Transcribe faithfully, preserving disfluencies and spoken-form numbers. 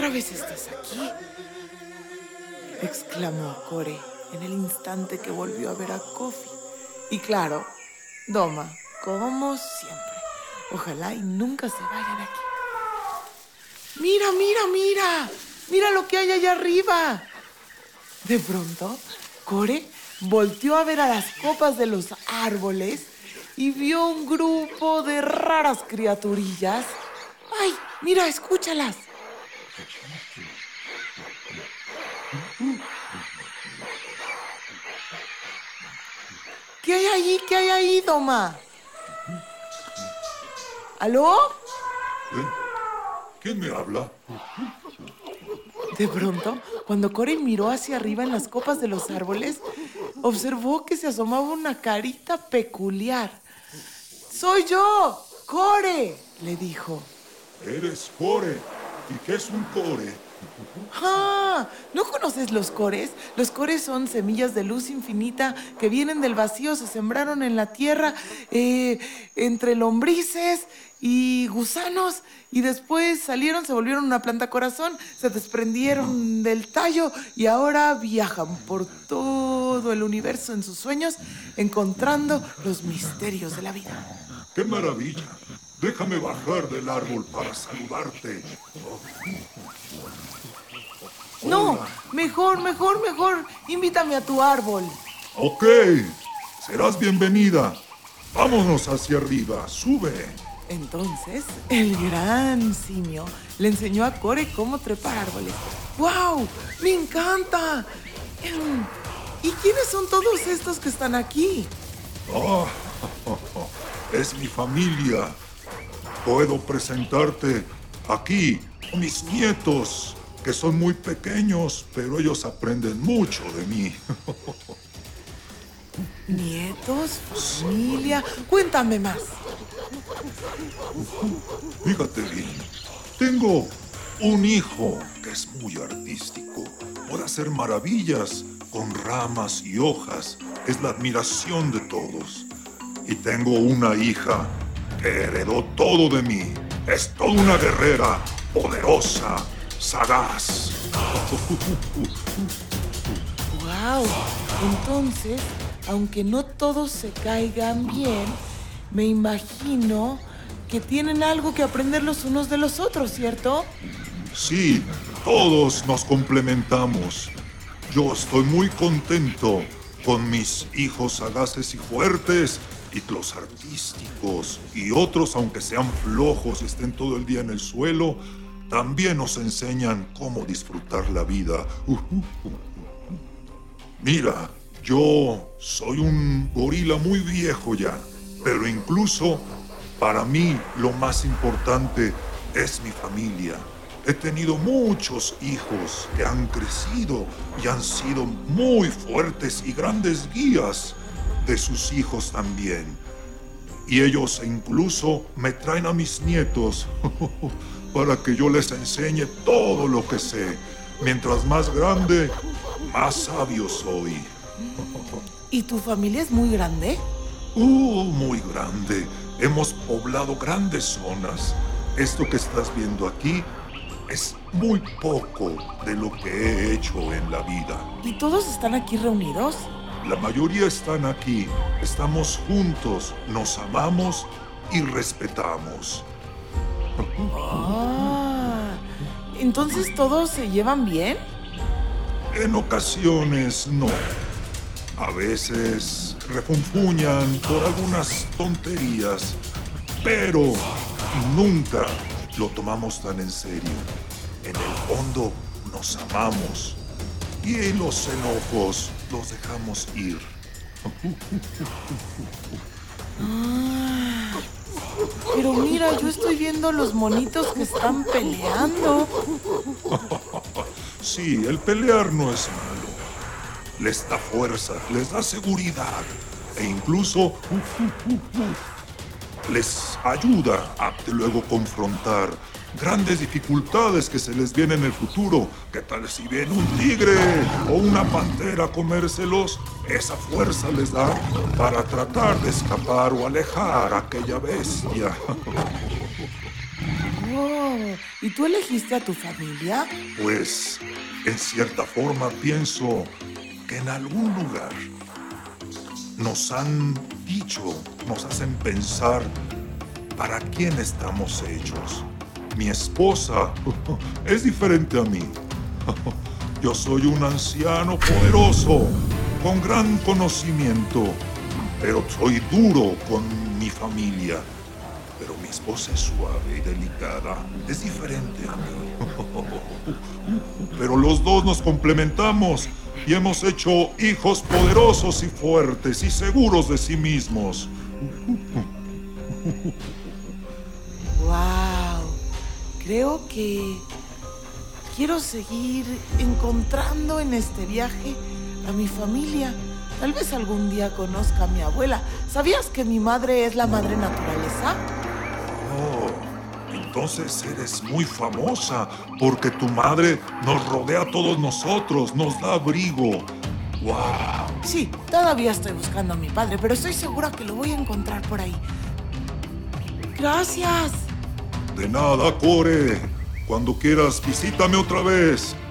¿Otra vez estás aquí?, exclamó Core en el instante que volvió a ver a Kofi. Y claro, Doma, como siempre, ojalá y nunca se vayan aquí. ¡Mira, mira, mira! ¡Mira lo que hay allá arriba! De pronto, Core volteó a ver a las copas de los árboles y vio un grupo de raras criaturillas. ¡Ay, mira, escúchalas! ¿Qué hay ahí? ¿Qué hay ahí, Doma? ¿Aló? ¿Eh? ¿Quién me habla? De pronto, cuando Core miró hacia arriba en las copas de los árboles, observó que se asomaba una carita peculiar. ¡Soy yo, Core!, le dijo. Eres Core. ¿Y qué es un core? ¡Ah! ¿No conoces los cores? Los cores son semillas de luz infinita que vienen del vacío, se sembraron en la tierra, eh, entre lombrices y gusanos, y después salieron, se volvieron una planta corazón, se desprendieron del tallo y ahora viajan por todo el universo en sus sueños, encontrando los misterios de la vida. ¡Qué maravilla! Déjame bajar del árbol para saludarte. No, mejor, mejor, mejor, invítame a tu árbol. Ok, serás bienvenida. Vámonos hacia arriba, sube. Entonces, el gran simio le enseñó a Core cómo trepar árboles. ¡Wow! ¡Me encanta! ¿Y quiénes son todos estos que están aquí? Ah, es mi familia. Puedo presentarte aquí a mis nietos, que son muy pequeños, pero ellos aprenden mucho de mí. ¿Nietos? ¿Familia? Cuéntame más. Fíjate bien, tengo un hijo que es muy artístico. Puede hacer maravillas con ramas y hojas. Es la admiración de todos. Y tengo una hija que heredó todo de mí. Es toda una guerrera, poderosa, sagaz. ¡Wow! Entonces, aunque no todos se caigan bien, me imagino que tienen algo que aprender los unos de los otros, ¿cierto? Sí, todos nos complementamos. Yo estoy muy contento con mis hijos sagaces y fuertes, y los artísticos, y otros, aunque sean flojos y estén todo el día en el suelo, también nos enseñan cómo disfrutar la vida. Uh, uh, uh, uh. Mira, yo soy un gorila muy viejo ya, pero incluso para mí lo más importante es mi familia. He tenido muchos hijos que han crecido y han sido muy fuertes y grandes guías de sus hijos también. Y ellos incluso me traen a mis nietos para que yo les enseñe todo lo que sé. Mientras más grande, más sabio soy. ¿Y tu familia es muy grande? Uh, muy grande. Hemos poblado grandes zonas. Esto que estás viendo aquí es muy poco de lo que he hecho en la vida. ¿Y todos están aquí reunidos? La mayoría están aquí. Estamos juntos, nos amamos y respetamos. Ah, ¿entonces todos se llevan bien? En ocasiones no. A veces refunfuñan por algunas tonterías, pero nunca lo tomamos tan en serio. En el fondo nos amamos y los enojos los dejamos ir. Ah, pero mira, yo estoy viendo los monitos que están peleando. Sí, el pelear no es malo. Les da fuerza, les da seguridad e incluso les ayuda a luego confrontar grandes dificultades que se les vienen en el futuro. ¿Qué tal si viene un tigre o una pantera a comérselos? Esa fuerza les da para tratar de escapar o alejar a aquella bestia. Oh, ¿y tú elegiste a tu familia? Pues, en cierta forma pienso que en algún lugar nos han dicho, nos hacen pensar para quién estamos hechos. Mi esposa es diferente a mí. Yo soy un anciano poderoso, con gran conocimiento, pero soy duro con mi familia. Pero mi esposa es suave y delicada, es diferente a mí. Pero los dos nos complementamos y hemos hecho hijos poderosos y fuertes y seguros de sí mismos. Wow, creo que quiero seguir encontrando en este viaje a mi familia. Tal vez algún día conozca a mi abuela. ¿Sabías que mi madre es la madre naturaleza? Oh, entonces eres muy famosa porque tu madre nos rodea a todos nosotros, nos da abrigo. ¡Wow! Sí, todavía estoy buscando a mi padre, pero estoy segura que lo voy a encontrar por ahí. Gracias. De nada, Core. Cuando quieras, visítame otra vez.